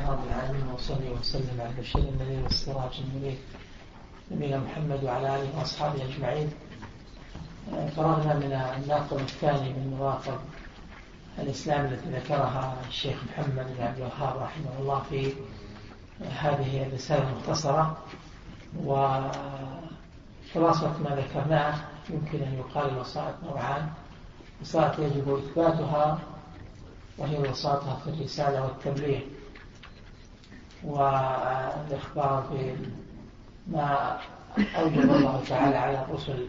رب العالمين وصلي وسلم على البشير النذير والسراج المنير نبينا محمد وعلى آله وأصحابه أجمعين. فرغنا من الناقض الثاني من نواقض الإسلام التي ذكرها الشيخ محمد بن عبد الوهاب رحمه الله في هذه الرسالة المختصرة، وخلاصة ما ذكرناه يمكن أن يقال الوسائط نوعان: وسائط يجب إثباتها وهي وساطها في الرسالة والتبليغ والإخبار بما أوجب الله تعالى على الرسل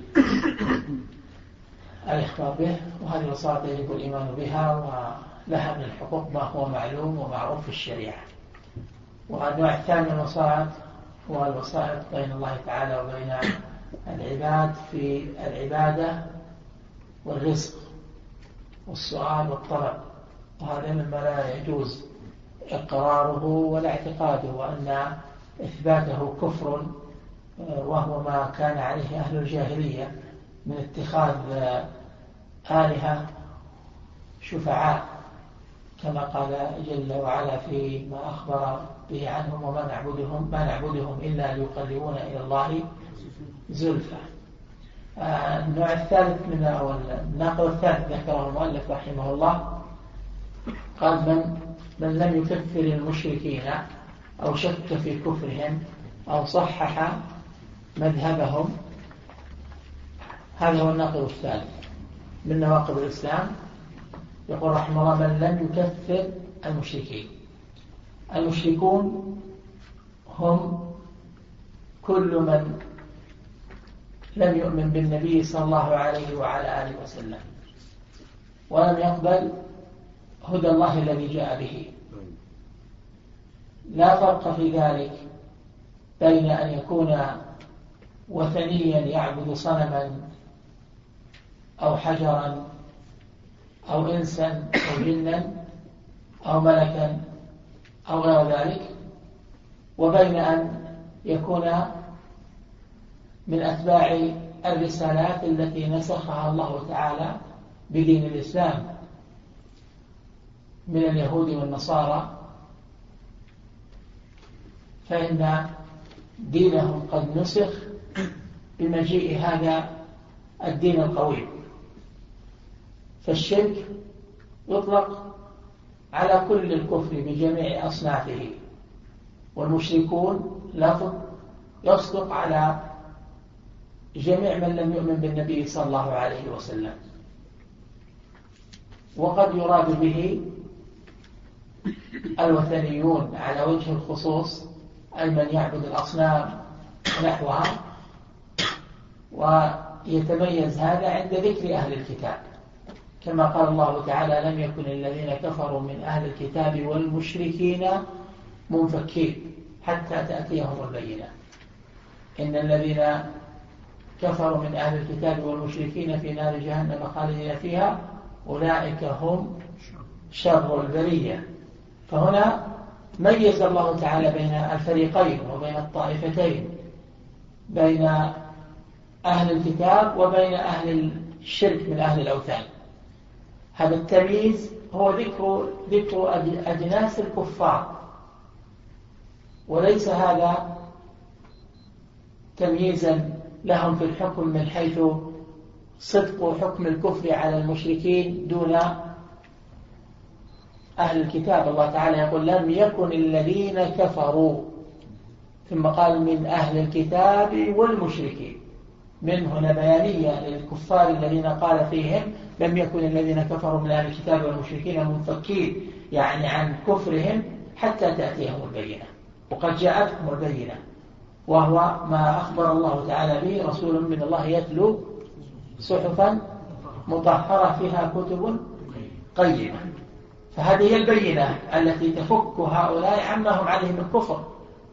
الإخبار به، وهذه الوساطة يجب الإيمان بها ولها من الحقوق ما هو معلوم ومعروف في الشريعة. والنوع الثاني من الوسائط هو الوسائط بين الله تعالى وبين العباد في العبادة والرزق والسؤال والطلب، وهذا مما لا يجوز إقراره ولا اعتقاده، وأن إثباته كفر، وهو ما كان عليه أهل الجاهلية من اتخاذ آلهة شفعاء كما قال جل وعلا فيما أخبر به عنهم: وما نعبدهم إلا ليقربونا إلى الله زلفى. النوع الثالث من أو الناقض الثالث ذكره المؤلف رحمه الله، قال من لم يكفر المشركين أو شك في كفرهم أو صحح مذهبهم، هذا هو الناقض الثالث من نواقض الإسلام. يقول رحمه الله: من لم يكفر المشركين. المشركون هم كل من لم يؤمن بالنبي صلى الله عليه وعلى آله وسلم ولم يقبل هدى الله الذي جاء به. لا فرق في ذلك بين أن يكون وثنيا يعبد صنما أو حجرا أو إنسا أو جنا أو ملكا أو غير ذلك، وبين أن يكون من أتباع الرسالات التي نسخها الله تعالى بدين الإسلام من اليهود والنصارى، فإن دينهم قد نسخ بمجيء هذا الدين القوي. فالشرك يطلق على كل الكفر بجميع أصنافه، والمشركون لفظ يصدق على جميع من لم يؤمن بالنبي صلى الله عليه وسلم. وقد يراد به الوثنيون على وجه الخصوص، أي من يعبد الأصنام ونحوها، ويتميز هذا عند ذكر أهل الكتاب، كما قال الله تعالى: لم يكن الذين كفروا من أهل الكتاب والمشركين منفكين حتى تأتيهم البينة. إن الذين كفروا من أهل الكتاب والمشركين في نار جهنم خالدين فيها أولئك هم شر البرية. فهنا ميز الله تعالى بين الفريقين وبين الطائفتين، بين أهل الكتاب وبين أهل الشرك من أهل الأوثان. هذا التمييز هو ذكر أجناس الكفار، وليس هذا تمييزا لهم في الحكم من حيث صدق حكم الكفر على المشركين دون أهل الكتاب. الله تعالى يقول: لم يكن الذين كفروا، ثم قال: من أهل الكتاب والمشركين. من هنا بيانية للكفار الذين قال فيهم: لم يكن الذين كفروا من أهل الكتاب والمشركين منفكين، يعني عن كفرهم حتى تأتيهم البينة. وقد جاءتهم البينة، وهو ما أخبر الله تعالى به: رسول من الله يتلو صحفا مطهرة فيها كتب قيمة. فهذه هي البينة التي تفك هؤلاء عما هم عليه من كفر.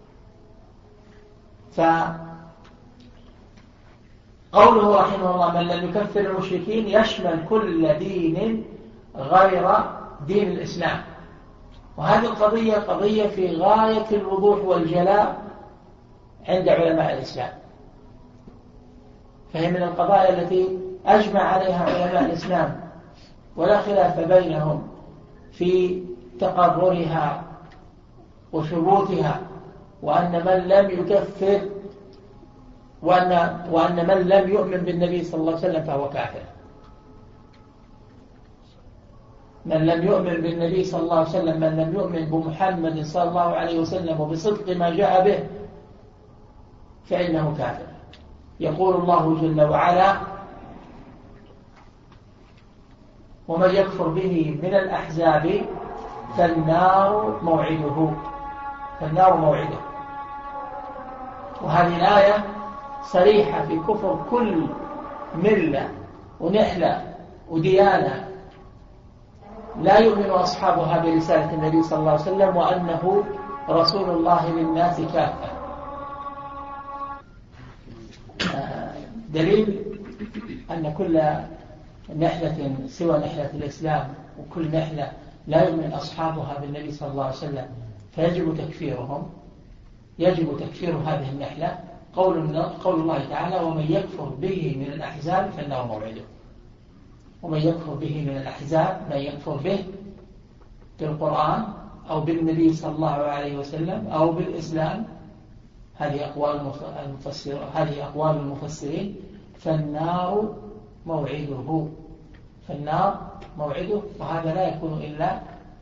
فقوله رحمه الله: من لم يكفر المشركين يشمل كل دين غير دين الإسلام. وهذه القضية قضية في غاية الوضوح والجلاء عند علماء الإسلام، فهي من القضايا التي أجمع عليها علماء الإسلام ولا خلاف بينهم في تقررها وشروطها، وأن من لم يكفر وأن من لم يؤمن بالنبي صلى الله عليه وسلم فهو كافر. من لم يؤمن بالنبي صلى الله عليه وسلم، من لم يؤمن بمحمد صلى الله عليه وسلم وبصدق ما جاء به فإنه كافر. يقول الله جل وعلا: ومن يكفر به من الأحزاب فالنار موعده. فالنار موعده. وهذه الآية صريحة في كفر كل ملة ونحلة وديانة لا يؤمن أصحابها برسالة النبي صلى الله عليه وسلم وأنه رسول الله للناس كافة. دليل أن كل نحلة سوى نحلة الإسلام وكل نحلة لا يؤمن أصحابها بالنبي صلى الله عليه وسلم فيجب تكفيرهم، يجب تكفير هذه النحلة. قول الله تعالى: ومن يكفر به من الأحزاب فالنار موعده. ومن يكفر به من الأحزاب، من يكفر به بالقرآن أو بالنبي صلى الله عليه وسلم أو بالإسلام، هذه أقوال المفسرين، فالنار موعده. فالنار موعده. وهذا لا يكون إلا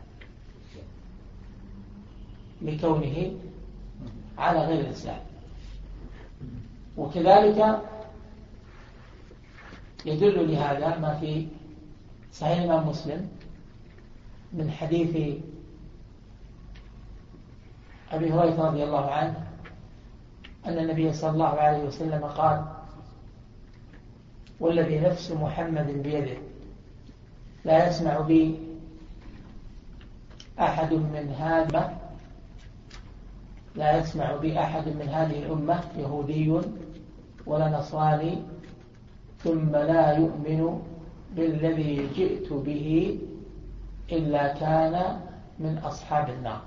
لكونه على غير الإسلام. وكذلك يدل لهذا ما في صحيح الإمام مسلم من حديث أبي هريرة رضي الله عنه أن النبي صلى الله عليه وسلم قال: والذي نفس محمد بيده لا يسمع بي أحد من هذه الأمة يهودي ولا نصراني ثم لا يؤمن بالذي جئت به إلا كان من أصحاب النار.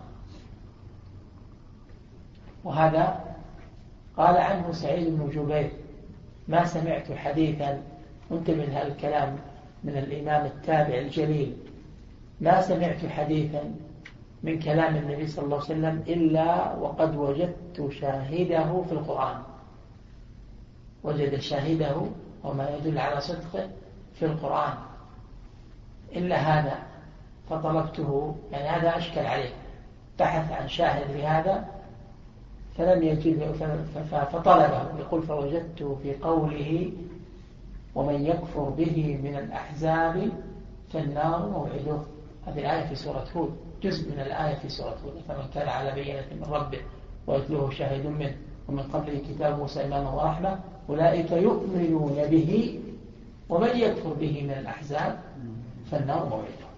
وهذا قال عنه سعيد بن جبير: ما سمعت حديثا، انتبه لهذا الكلام من الإمام التابع الجليل، ما سمعت حديثا من كلام النبي صلى الله عليه وسلم إلا وقد وجدت شاهده في القرآن. وجد شاهده وما يدل على صدقه في القرآن إلا هذا فطلبته، يعني هذا أشكل عليه، بحث عن شاهد لهذا فلم يجد فطلبه. يقول: فوجدته في قوله: ومن يكفر به من الأحزاب فالنار موعده. هذه الآية في سورة هود، جزء من الآية في سورة هود: فمن كان على بينة من ربه ويتلوه شاهد منه ومن قبله كتاب موسى إماما ورحمة أولئك يؤمنون به ومن يكفر به من الأحزاب فالنار موعده.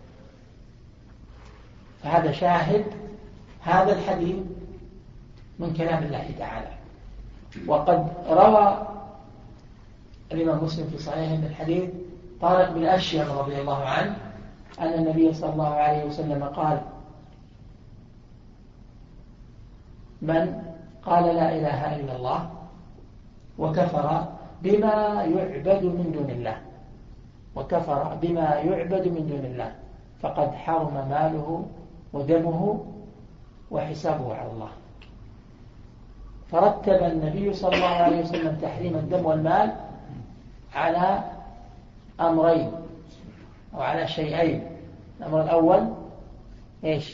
فهذا شاهد هذا الحديث من كلام الله تعالى. وقد روى الإمام مسلم في صحيحه من حديث طارق بن أشيم رضي الله عنه أن النبي صلى الله عليه وسلم قال: من قال لا إله إلا الله وكفر بما يعبد من دون الله فقد حرم ماله ودمه وحسابه على الله. فرتب النبي صلى الله عليه وسلم تحريم الدم والمال على أمرين أو على شيئين. الأمر الأول إيش؟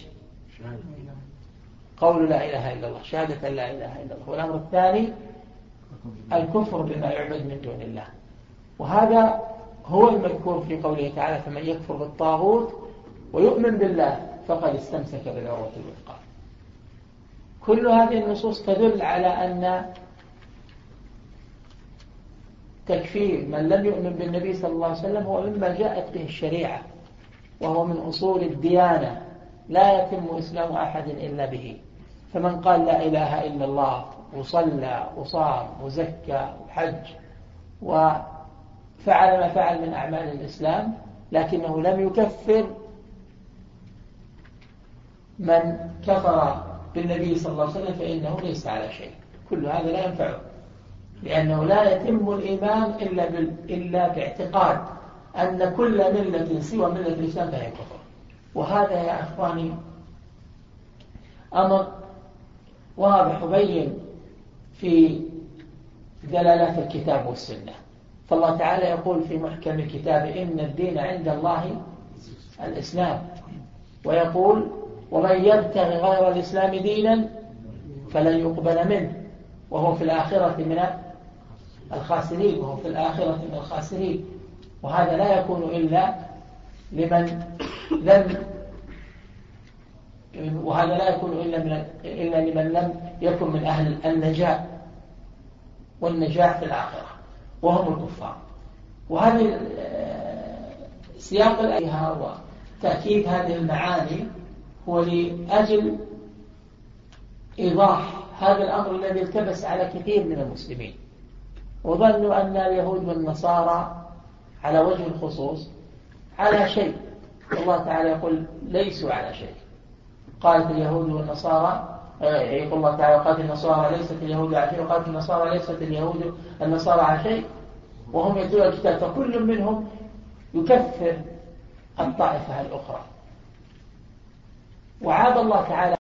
قول لا إله إلا الله، شهادة لا إله إلا الله. والأمر الثاني الكفر بما يعبد من دون الله. وهذا هو المذكور في قوله تعالى: فمن يكفر بالطاغوت ويؤمن بالله فقد استمسك بالعروة الوثقى. كل هذه النصوص تدل على أن تكفير من لم يؤمن بالنبي صلى الله عليه وسلم هو مما جاءت به الشريعة، وهو من أصول الديانة لا يتم إسلام أحد إلا به. فمن قال لا إله إلا الله وصلى وصام وزكى وحج وفعل ما فعل من أعمال الإسلام لكنه لم يكفر من كفر بالنبي صلى الله عليه وسلم فإنه ليس على شيء. كل هذا لا ينفعه، لأنه لا يتم الإيمان إلا باعتقاد أن كل ملة سوى ملة الإسلام فهي كفر. وهذا يا أخواني أمر واضح وبين في دلالات الكتاب والسنة. فالله تعالى يقول في محكم الكتاب إن الدين عند الله الإسلام، ويقول ومن يبتغي غير الإسلام دينا فلن يقبل منه وهو في الآخرة من الخاسرين. وهذا لا يكون إلا لمن لم يكن من أهل النجاة والنجاح في الآخرة وهم الكفار. وهذه سياق الآية وتأكيد هذه المعاني هو لأجل إيضاح هذا الأمر الذي التبس على كثير من المسلمين، وظنوا أن اليهود والنصارى على وجه الخصوص على شيء، الله تعالى يقول ليسوا على شيء. قالت اليهود والنصارى، يقول الله تعالى قالت النصارى ليست اليهود على شيء، وقالت النصارى ليست اليهود النصارى على شيء، وهم يتلون الكتاب، فكل منهم يكفر الطائفة الأخرى. وعاب الله تعالى